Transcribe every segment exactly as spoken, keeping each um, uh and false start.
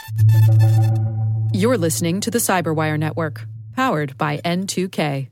You're listening to the Cyberwire Network, powered by N two K.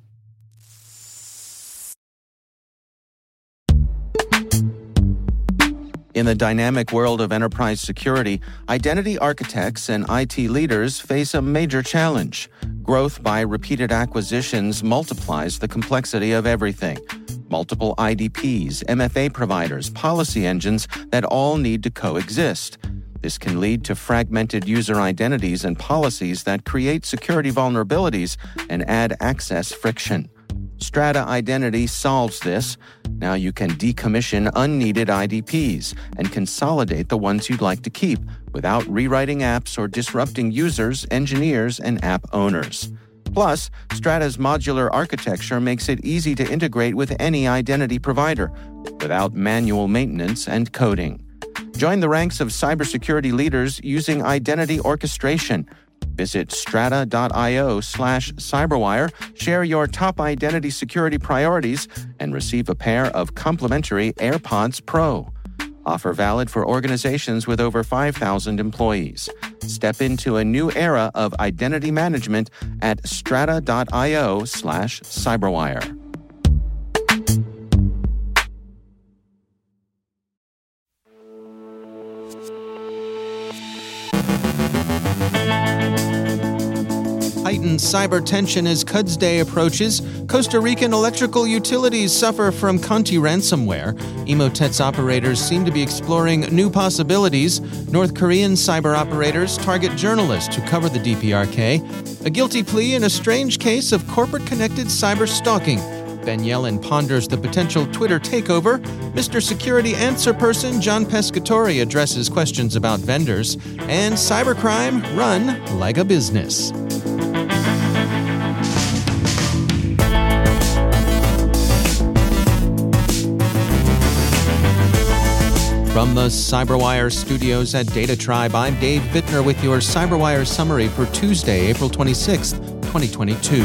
In the dynamic world of enterprise security, identity architects and I T leaders face a major challenge. Growth by repeated acquisitions multiplies the complexity of everything. Multiple I D Ps, M F A providers, policy engines that all need to coexist. This can lead to fragmented user identities and policies that create security vulnerabilities and add access friction. Strata Identity solves this. Now you can decommission unneeded I D Ps and consolidate the ones you'd like to keep without rewriting apps or disrupting users, engineers, and app owners. Plus, Strata's modular architecture makes it easy to integrate with any identity provider without manual maintenance and coding. Join the ranks of cybersecurity leaders using identity orchestration. Visit strata.io slash cyberwire, share your top identity security priorities, and receive a pair of complimentary AirPods Pro. Offer valid for organizations with over five thousand employees. Step into a new era of identity management at strata.io slash cyberwire. Heightened cyber tension as Cuds Day approaches. Costa Rican electrical utilities suffer from Conti ransomware. Emotet's operators seem to be exploring new possibilities. North Korean cyber operators target journalists who cover the D P R K. A guilty plea in a strange case of corporate-connected cyber stalking. Ben Yellen ponders the potential Twitter takeover. Mister Security Answer Person John Pescatori addresses questions about vendors. And cybercrime run like a business. From the Cyberwire studios at Data Tribe, I'm Dave Bittner with your Cyberwire summary for Tuesday, April twenty-sixth, twenty twenty-two.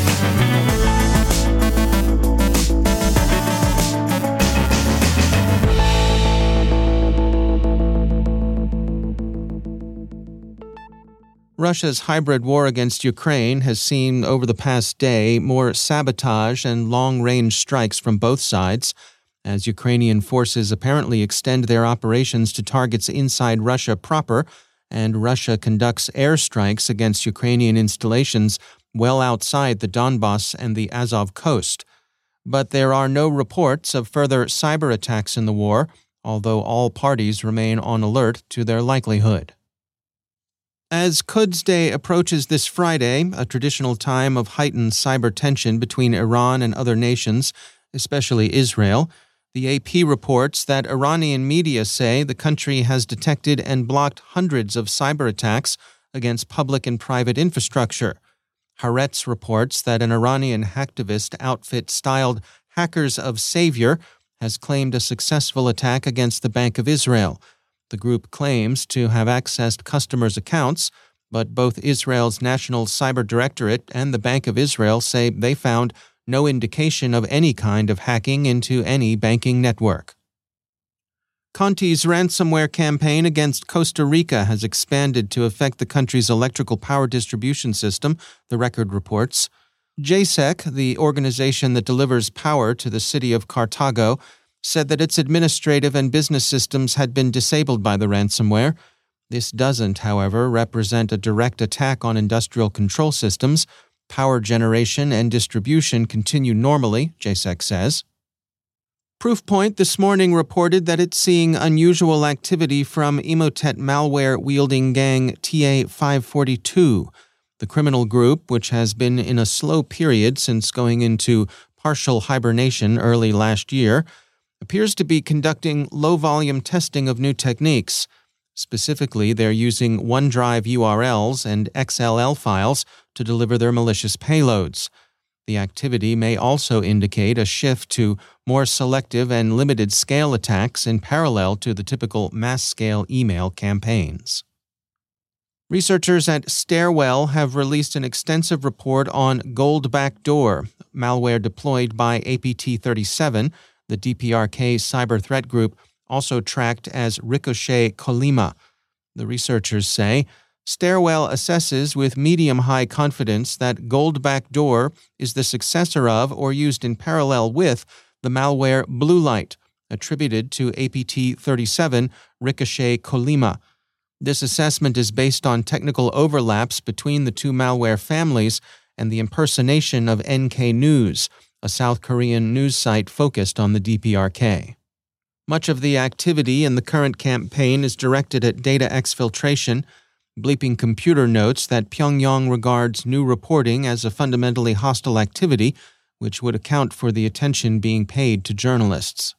Russia's hybrid war against Ukraine has seen over the past day more sabotage and long-range strikes from both sides, as Ukrainian forces apparently extend their operations to targets inside Russia proper, and Russia conducts airstrikes against Ukrainian installations well outside the Donbas and the Azov coast. But there are no reports of further cyber attacks in the war, although all parties remain on alert to their likelihood. As Quds Day approaches this Friday, a traditional time of heightened cyber tension between Iran and other nations, especially Israel, the A P reports that Iranian media say the country has detected and blocked hundreds of cyber attacks against public and private infrastructure. Haaretz reports that an Iranian hacktivist outfit styled Hackers of Savior has claimed a successful attack against the Bank of Israel. The group claims to have accessed customers' accounts, but both Israel's National Cyber Directorate and the Bank of Israel say they found no indication of any kind of hacking into any banking network. Conti's ransomware campaign against Costa Rica has expanded to affect the country's electrical power distribution system, the record reports. J S E C, the organization that delivers power to the city of Cartago, said that its administrative and business systems had been disabled by the ransomware. This doesn't, however, represent a direct attack on industrial control systems. Power generation and distribution continue normally, J S E C says. Proofpoint this morning reported that it's seeing unusual activity from Emotet malware-wielding gang T A five forty-two. The criminal group, which has been in a slow period since going into partial hibernation early last year, appears to be conducting low-volume testing of new techniques. Specifically, they're using OneDrive U R Ls and X L L files to deliver their malicious payloads. The activity may also indicate a shift to more selective and limited-scale attacks in parallel to the typical mass-scale email campaigns. Researchers at Stairwell have released an extensive report on Gold Backdoor, malware deployed by A P T thirty-seven, the D P R K cyber threat group, also tracked as Ricochet Colima. The researchers say Stairwell assesses with medium-high confidence that Goldback Door is the successor of or used in parallel with the malware Blue Light, attributed to A P T thirty-seven Ricochet Colima. This assessment is based on technical overlaps between the two malware families and the impersonation of N K News, a South Korean news site focused on the D P R K. Much of the activity in the current campaign is directed at data exfiltration. Bleeping Computer notes that Pyongyang regards new reporting as a fundamentally hostile activity, which would account for the attention being paid to journalists.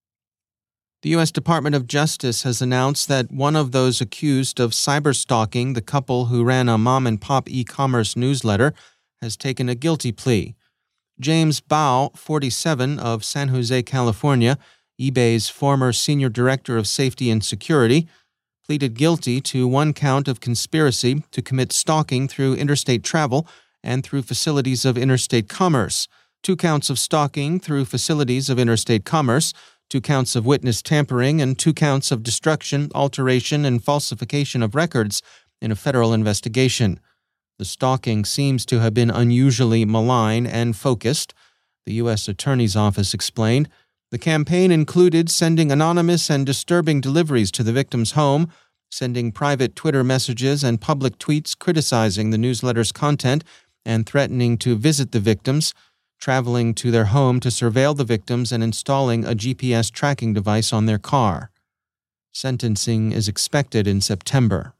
The U S Department of Justice has announced that one of those accused of cyberstalking the couple who ran a mom-and-pop e-commerce newsletter has taken a guilty plea. James Bao, forty-seven, of San Jose, California, eBay's former senior director of safety and security, pleaded guilty to one count of conspiracy to commit stalking through interstate travel and through facilities of interstate commerce, two counts of stalking through facilities of interstate commerce, two counts of witness tampering, and two counts of destruction, alteration, and falsification of records in a federal investigation. The stalking seems to have been unusually malign and focused, the U S Attorney's Office explained. The campaign included sending anonymous and disturbing deliveries to the victim's home, sending private Twitter messages and public tweets criticizing the newsletter's content and threatening to visit the victims, traveling to their home to surveil the victims and installing a G P S tracking device on their car. Sentencing is expected in September.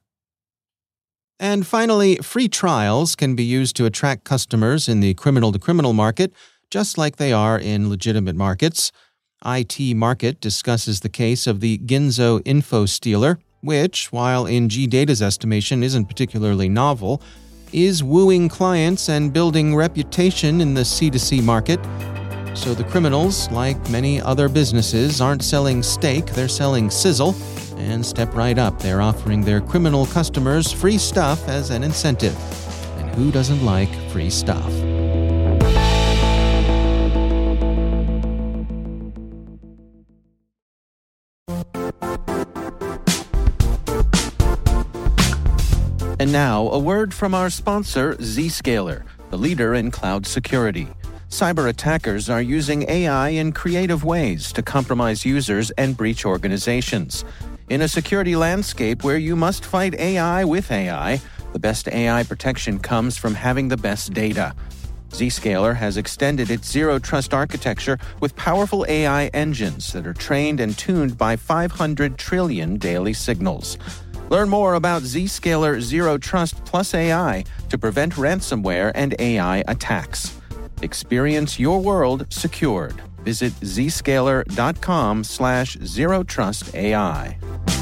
And finally, free trials can be used to attract customers in the criminal-to-criminal market, just like they are in legitimate markets. I T Market discusses the case of the Ginzo Info Stealer, which, while in G Data's estimation isn't particularly novel, is wooing clients and building reputation in the C two C market. So the criminals, like many other businesses, aren't selling steak, they're selling sizzle, and step right up, they're offering their criminal customers free stuff as an incentive. And who doesn't like free stuff? And now, a word from our sponsor, Zscaler, the leader in cloud security. Cyber attackers are using A I in creative ways to compromise users and breach organizations. In a security landscape where you must fight A I with A I, the best A I protection comes from having the best data. Zscaler has extended its zero-trust architecture with powerful A I engines that are trained and tuned by five hundred trillion daily signals. Learn more about Zscaler Zero Trust Plus A I to prevent ransomware and A I attacks. Experience your world secured. Visit zscaler.com slash zero trust AI.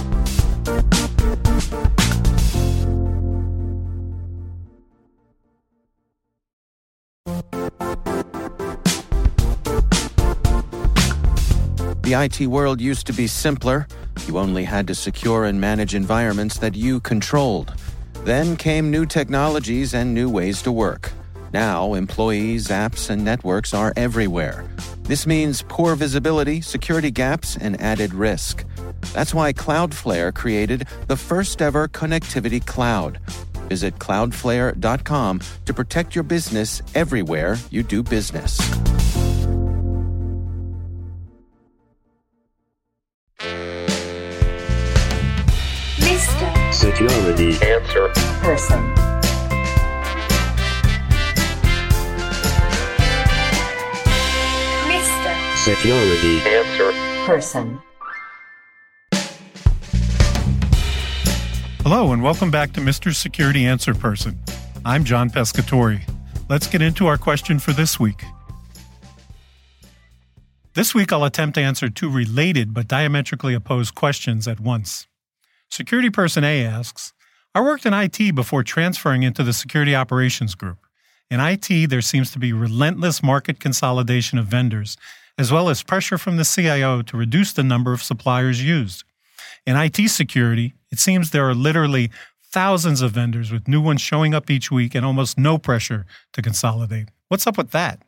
The I T world used to be simpler. You only had to secure and manage environments that you controlled. Then came new technologies and new ways to work. Now, employees, apps, and networks are everywhere. This means poor visibility, security gaps, and added risk. That's why Cloudflare created the first-ever connectivity cloud. Visit cloudflare dot com to protect your business everywhere you do business. Mister Security Answer Person. Mister Security Answer Person. Hello and welcome back to Mister Security Answer Person. I'm John Pescatori. Let's get into our question for this week. This week I'll attempt to answer two related but diametrically opposed questions at once. Security Person A asks, I worked in I T before transferring into the Security Operations Group. In I T, there seems to be relentless market consolidation of vendors, as well as pressure from the C I O to reduce the number of suppliers used. In I T security, it seems there are literally thousands of vendors with new ones showing up each week and almost no pressure to consolidate. What's up with that?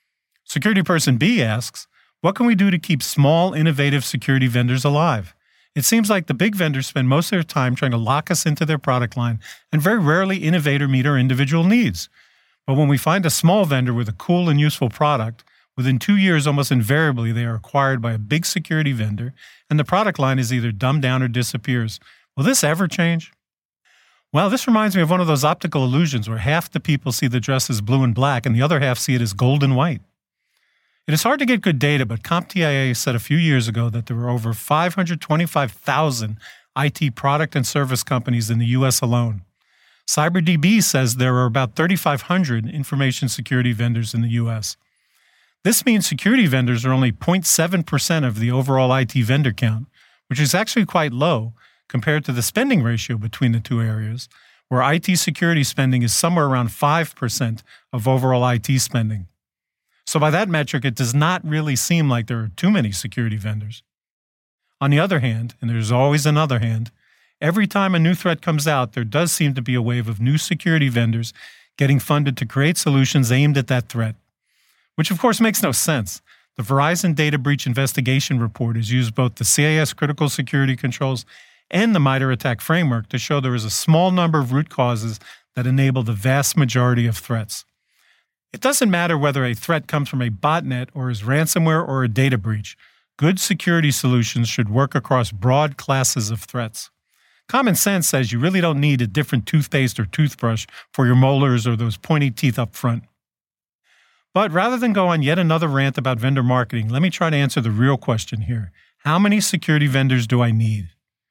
Security Person B asks, what can we do to keep small, innovative security vendors alive? It seems like the big vendors spend most of their time trying to lock us into their product line and very rarely innovate or meet our individual needs. But when we find a small vendor with a cool and useful product, within two years, almost invariably, they are acquired by a big security vendor, and the product line is either dumbed down or disappears. Will this ever change? Well, this reminds me of one of those optical illusions where half the people see the dress as blue and black and the other half see it as gold and white. It is hard to get good data, but CompTIA said a few years ago that there were over five hundred twenty-five thousand I T product and service companies in the U S alone. CyberDB says there are about thirty-five hundred information security vendors in the U S. This means security vendors are only zero point seven percent of the overall I T vendor count, which is actually quite low compared to the spending ratio between the two areas, where I T security spending is somewhere around five percent of overall I T spending. So by that metric, it does not really seem like there are too many security vendors. On the other hand, and there's always another hand, every time a new threat comes out, there does seem to be a wave of new security vendors getting funded to create solutions aimed at that threat, which of course makes no sense. The Verizon Data Breach Investigation Report has used both the C I S critical security controls and the MITRE ATT&CK framework to show there is a small number of root causes that enable the vast majority of threats. It doesn't matter whether a threat comes from a botnet or is ransomware or a data breach. Good security solutions should work across broad classes of threats. Common sense says you really don't need a different toothpaste or toothbrush for your molars or those pointy teeth up front. But rather than go on yet another rant about vendor marketing, let me try to answer the real question here. How many security vendors do I need?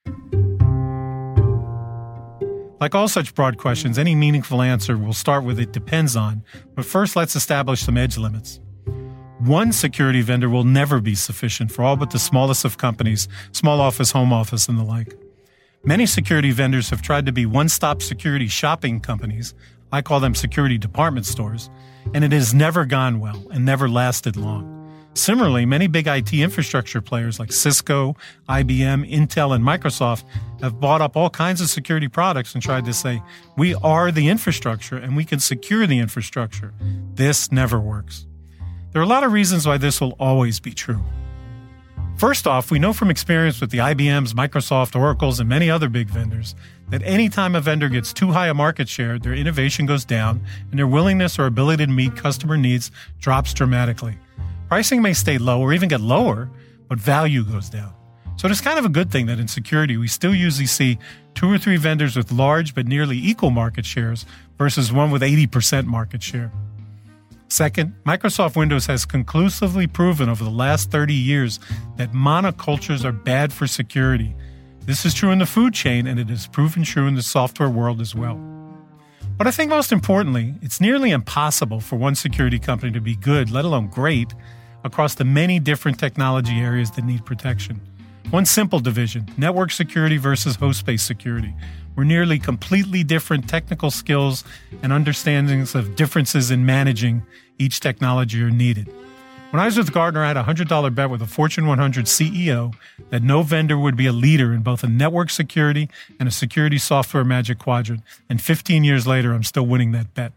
Like all such broad questions, any meaningful answer will start with "it depends on," but first let's establish some edge limits. One security vendor will never be sufficient for all but the smallest of companies, small office, home office, and the like. Many security vendors have tried to be one-stop security shopping companies. I call them security department stores, and it has never gone well and never lasted long. Similarly, many big I T infrastructure players like Cisco, I B M, Intel, and Microsoft have bought up all kinds of security products and tried to say, we are the infrastructure and we can secure the infrastructure. This never works. There are a lot of reasons why this will always be true. First off, we know from experience with the I B Ms, Microsoft, Oracles, and many other big vendors that any time a vendor gets too high a market share, their innovation goes down and their willingness or ability to meet customer needs drops dramatically. Pricing may stay low or even get lower, but value goes down. So it's kind of a good thing that in security, we still usually see two or three vendors with large but nearly equal market shares versus one with eighty percent market share. Second, Microsoft Windows has conclusively proven over the last thirty years that monocultures are bad for security. This is true in the food chain, and it is proven true in the software world as well. But I think most importantly, it's nearly impossible for one security company to be good, let alone great, across the many different technology areas that need protection. One simple division, network security versus host-based security, where nearly completely different technical skills and understandings of differences in managing each technology are needed. When I was with Gartner, I had a one hundred dollars bet with a Fortune one hundred C E O that no vendor would be a leader in both a network security and a security software magic quadrant, and fifteen years later, I'm still winning that bet.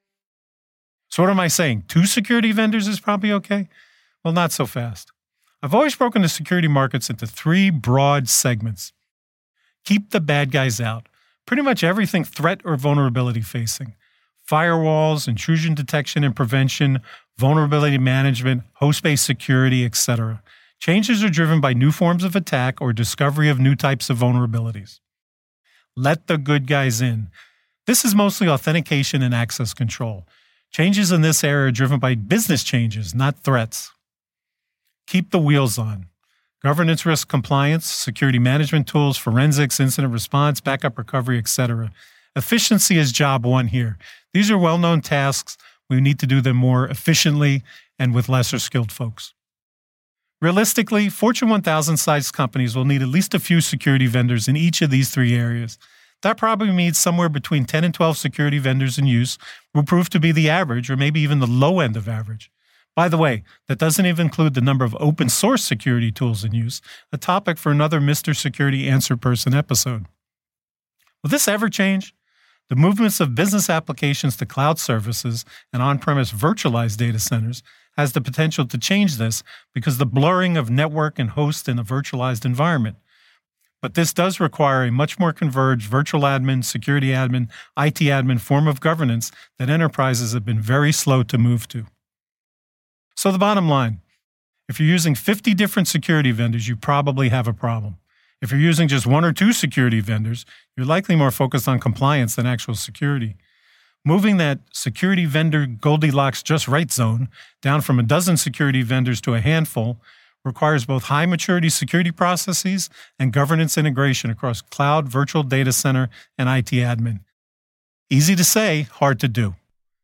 So what am I saying? Two security vendors is probably okay? Well, not so fast. I've always broken the security markets into three broad segments. Keep the bad guys out. Pretty much everything threat or vulnerability facing. Firewalls, intrusion detection and prevention, vulnerability management, host-based security, et cetera. Changes are driven by new forms of attack or discovery of new types of vulnerabilities. Let the good guys in. This is mostly authentication and access control. Changes in this area are driven by business changes, not threats. Keep the wheels on. Governance risk compliance, security management tools, forensics, incident response, backup recovery, et cetera. Efficiency is job one here. These are well-known tasks. We need to do them more efficiently and with lesser skilled folks. Realistically, Fortune one thousand sized companies will need at least a few security vendors in each of these three areas. That probably means somewhere between ten and twelve security vendors in use will prove to be the average or maybe even the low end of average. By the way, that doesn't even include the number of open source security tools in use, a topic for another Mister Security Answer Person episode. Will this ever change? The movements of business applications to cloud services and on-premise virtualized data centers has the potential to change this because the blurring of network and host in a virtualized environment. But this does require a much more converged virtual admin, security admin, I T admin form of governance that enterprises have been very slow to move to. So the bottom line, if you're using fifty different security vendors, you probably have a problem. If you're using just one or two security vendors, you're likely more focused on compliance than actual security. Moving that security vendor Goldilocks just right zone down from a dozen security vendors to a handful requires both high maturity security processes and governance integration across cloud, virtual data center, and I T admin. Easy to say, hard to do.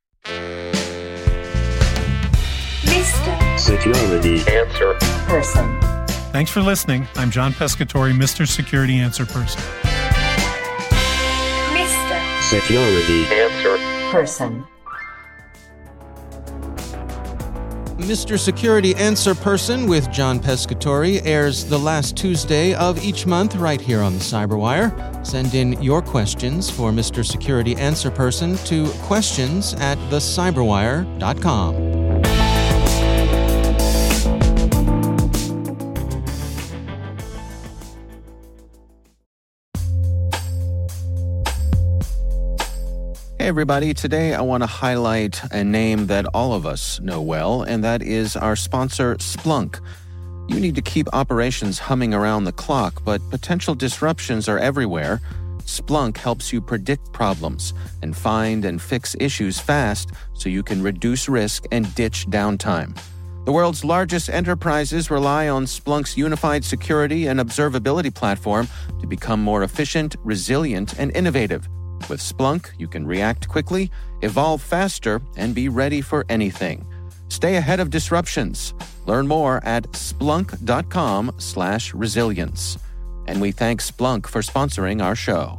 Mister Security Answer Person. Thanks for listening. I'm John Pescatore, Mister Security Answer Person. Mister Security Answer Person. Mister Security Answer Person with John Pescatore airs the last Tuesday of each month right here on the Cyberwire. Send in your questions for Mister Security Answer Person to questions at the cyberwire dot com. Hey everybody, today I want to highlight a name that all of us know well, and that is our sponsor, Splunk. You need to keep operations humming around the clock, but potential disruptions are everywhere. Splunk helps you predict problems and find and fix issues fast so you can reduce risk and ditch downtime. The world's largest enterprises rely on Splunk's unified security and observability platform to become more efficient, resilient, and innovative. With Splunk, you can react quickly, evolve faster, and be ready for anything. Stay ahead of disruptions. Learn more at splunk.com slash resilience. And we thank Splunk for sponsoring our show.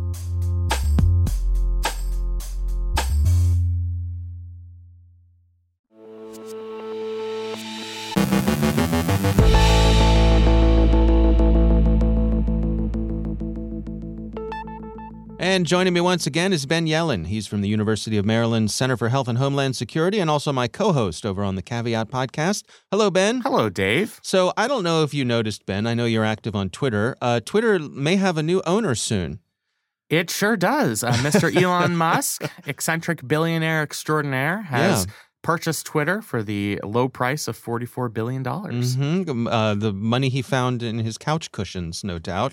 And joining me once again is Ben Yelin. He's from the University of Maryland Center for Health and Homeland Security and also my co-host over on the Caveat podcast. Hello, Ben. Hello, Dave. So I don't know if you noticed, Ben. I know you're active on Twitter. Uh, Twitter may have a new owner soon. It sure does. Uh, Mister Elon Musk, eccentric billionaire extraordinaire, has yeah. purchased Twitter for the low price of forty-four billion dollars. Mm-hmm. Uh, the money he found in his couch cushions, no doubt.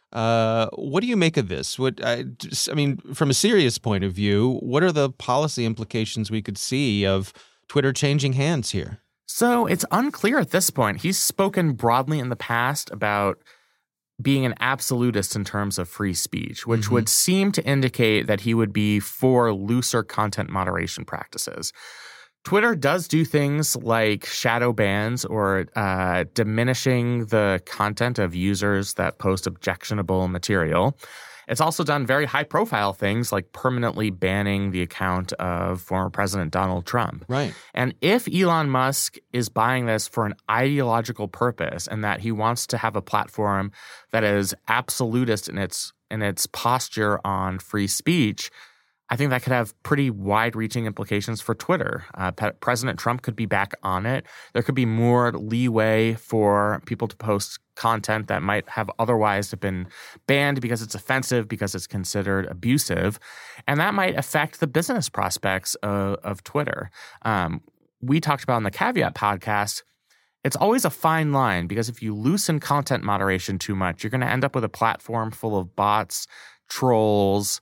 Uh, what do you make of this? What I, just, I mean, from a serious point of view, what are the policy implications we could see of Twitter changing hands here? So it's unclear at this point. He's spoken broadly in the past about being an absolutist in terms of free speech, which mm-hmm. would seem to indicate that he would be for looser content moderation practices. Twitter does do things like shadow bans or uh, diminishing the content of users that post objectionable material. It's also done very high-profile things like permanently banning the account of former President Donald Trump. Right. And if Elon Musk is buying this for an ideological purpose and that he wants to have a platform that is absolutist in its in its posture on free speech, I think that could have pretty wide-reaching implications for Twitter. Uh, Pe- President Trump could be back on it. There could be more leeway for people to post content that might have otherwise have been banned because it's offensive, because it's considered abusive. And that might affect the business prospects of, of Twitter. Um, we talked about on the Caveat podcast, it's always a fine line because if you loosen content moderation too much, you're going to end up with a platform full of bots, trolls,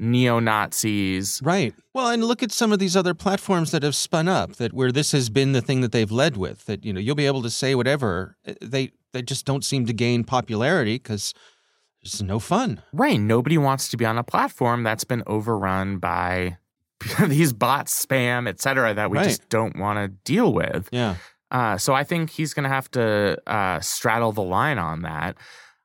neo-Nazis. Right. Well, and look at some of these other platforms that have spun up, that where this has been the thing that they've led with, that, you know, you'll be able to say whatever. They they just don't seem to gain popularity because there's no fun. Right. Nobody wants to be on a platform that's been overrun by these bots, spam, et cetera, that we right. just don't want to deal with. Yeah. Uh, so I think he's going to have to uh, straddle the line on that.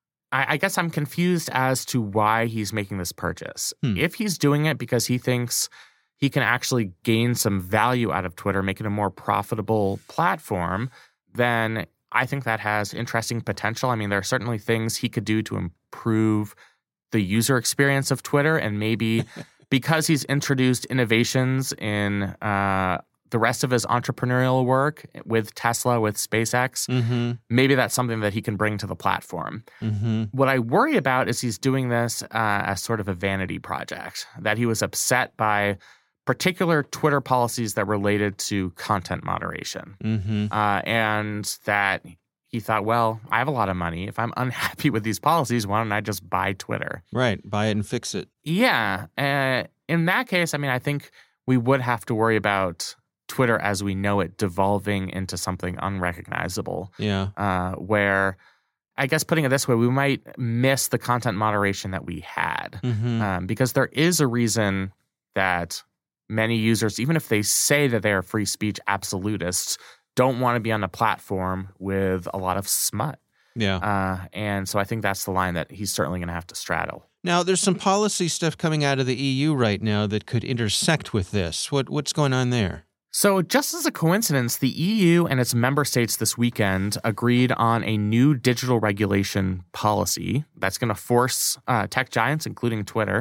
I guess I'm confused as to why he's making this purchase. Hmm. If he's doing it because he thinks he can actually gain some value out of Twitter, make it a more profitable platform, then I think that has interesting potential. I mean, there are certainly things he could do to improve the user experience of Twitter, and maybe because he's introduced innovations in uh, the rest of his entrepreneurial work with Tesla, with SpaceX, Mm-hmm. maybe that's something that he can bring to the platform. Mm-hmm. What I worry about is he's doing this uh, as sort of a vanity project, that he was upset by particular Twitter policies that related to content moderation. Mm-hmm. Uh, and that he thought, well, I have a lot of money. If I'm unhappy with these policies, why don't I just buy Twitter? Right. Buy it and fix it. Yeah. Uh, in that case, I mean, I think we would have to worry about Twitter as we know it devolving into something unrecognizable. Yeah. Uh, where, I guess putting it this way, we might miss the content moderation that we had. Mm-hmm. Um, because there is a reason that many users, even if they say that they are free speech absolutists, don't want to be on a platform with a lot of smut. Yeah. Uh, and so I think that's the line that he's certainly going to have to straddle. Now, there's some policy stuff coming out of the E U right now that could intersect with this. What What's going on there? So just as a coincidence, the E U and its member states this weekend agreed on a new digital regulation policy that's going to force uh, tech giants, including Twitter,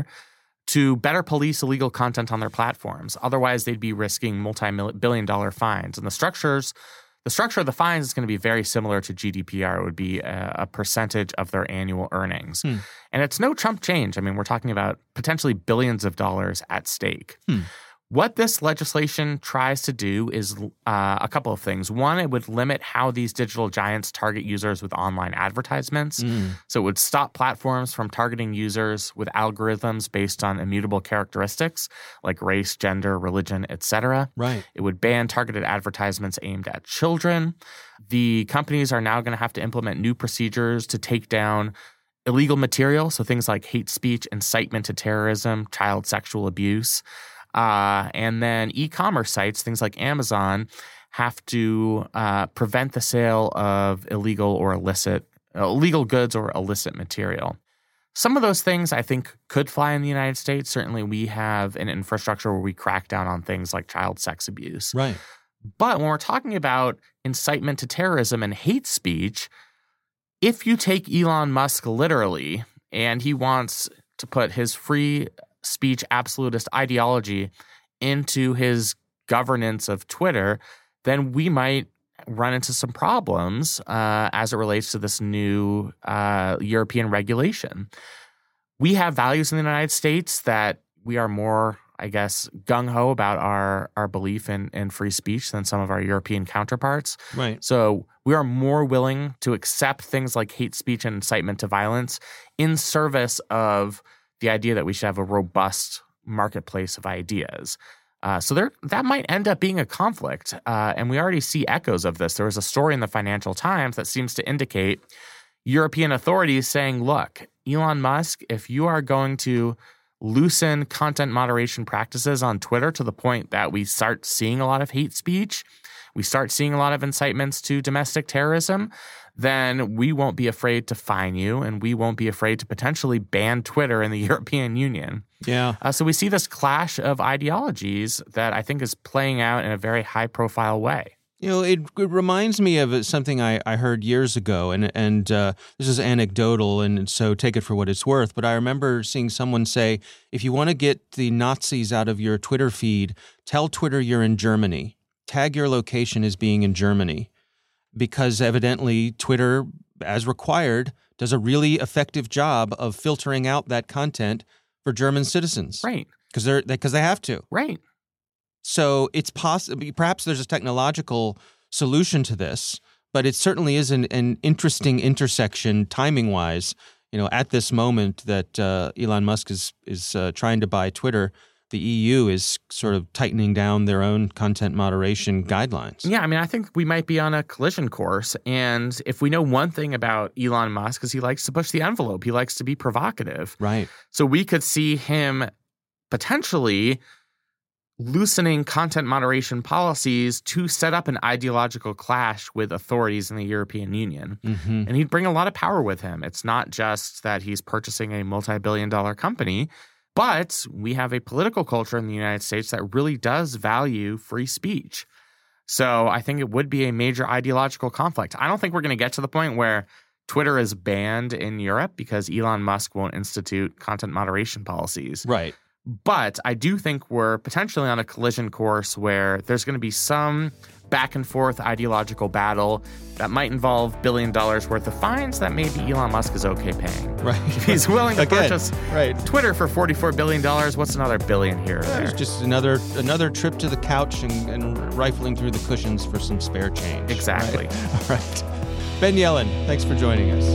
to better police illegal content on their platforms. Otherwise, they'd be risking multi-billion dollar fines. And the structures, the structure of the fines is going to be very similar to G D P R. It would be a, a percentage of their annual earnings. Hmm. And it's no chump change. I mean, we're talking about potentially billions of dollars at stake. Hmm. What this legislation tries to do is uh, a couple of things. One, it would limit how these digital giants target users with online advertisements. Mm. So it would stop platforms from targeting users with algorithms based on immutable characteristics like race, gender, religion, et cetera. Right. It would ban targeted advertisements aimed at children. The companies are now going to have to implement new procedures to take down illegal material, so things like hate speech, incitement to terrorism, child sexual abuse. Uh, and then e-commerce sites, things like Amazon, have to uh, prevent the sale of illegal or illicit, uh, illegal goods or illicit material. Some of those things I think could fly in the United States. Certainly, we have an infrastructure where we crack down on things like child sex abuse. Right. But when we're talking about incitement to terrorism and hate speech, if you take Elon Musk literally, and he wants to put his free speech absolutist ideology into his governance of Twitter, then we might run into some problems uh, as it relates to this new uh, European regulation. We have values in the United States that we are more, I guess, gung-ho about our, our belief in, in free speech than some of our European counterparts. Right. So we are more willing to accept things like hate speech and incitement to violence in service of the idea that we should have a robust marketplace of ideas. Uh, so there, that might end up being a conflict. Uh, and we already see echoes of this. There was a story in the Financial Times that seems to indicate European authorities saying, look, Elon Musk, if you are going to loosen content moderation practices on Twitter to the point that we start seeing a lot of hate speech, we start seeing a lot of incitements to domestic terrorism, then we won't be afraid to fine you, and we won't be afraid to potentially ban Twitter in the European Union. Yeah. Uh, so we see this clash of ideologies that I think is playing out in a very high-profile way. You know, it, it reminds me of something I, I heard years ago, and and uh, this is anecdotal, and so take it for what it's worth. But I remember seeing someone say, if you want to get the Nazis out of your Twitter feed, tell Twitter you're in Germany. Tag your location as being in Germany. Because evidently Twitter, as required, does a really effective job of filtering out that content for German citizens. Right. Because they're because they have to. Right. So it's possible. Perhaps there's a technological solution to this, but it certainly is an, an interesting intersection timing-wise. You know, at this moment that uh, Elon Musk is is uh, trying to buy Twitter, the E U is sort of tightening down their own content moderation guidelines. Yeah, I mean, I think we might be on a collision course. And if we know one thing about Elon Musk is he likes to push the envelope. He likes to be provocative. Right. So we could see him potentially loosening content moderation policies to set up an ideological clash with authorities in the European Union. Mm-hmm. And he'd bring a lot of power with him. It's not just that he's purchasing a multi-billion dollar company, but we have a political culture in the United States that really does value free speech. So I think it would be a major ideological conflict. I don't think we're going to get to the point where Twitter is banned in Europe because Elon Musk won't institute content moderation policies. Right. But I do think we're potentially on a collision course where there's going to be some back and forth ideological battle that might involve billion dollars worth of fines that maybe Elon Musk is okay paying. Right. If he's willing to Again, purchase right. Twitter for forty-four billion dollars, what's another billion here or Yeah, there? it's just another another trip to the couch and, and rifling through the cushions for some spare change. Exactly. Right? All right. Ben Yelin, thanks for joining us.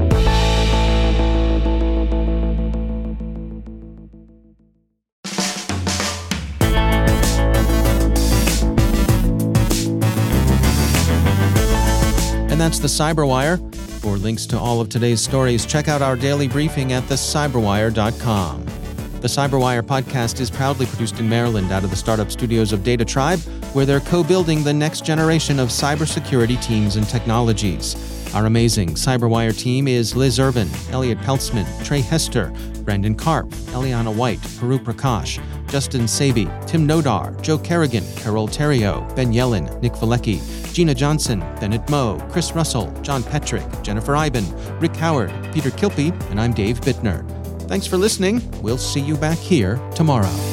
And that's the Cyberwire. For links to all of today's stories, check out our daily briefing at the cyberwire dot com. The Cyberwire podcast is proudly produced in Maryland out of the startup studios of Data Tribe, where they're co-building the next generation of cybersecurity teams and technologies. Our amazing Cyberwire team is Liz Irvin, Elliot Peltzman, Trey Hester, Brandon Karp, Eliana White, Haru Prakash, Justin Sabi, Tim Nodar, Joe Kerrigan, Carol Terrio, Ben Yelin, Nick Valecki, Gina Johnson, Bennett Moe, Chris Russell, John Petrick, Jennifer Iben, Rick Howard, Peter Kilpie, and I'm Dave Bittner. Thanks for listening. We'll see you back here tomorrow.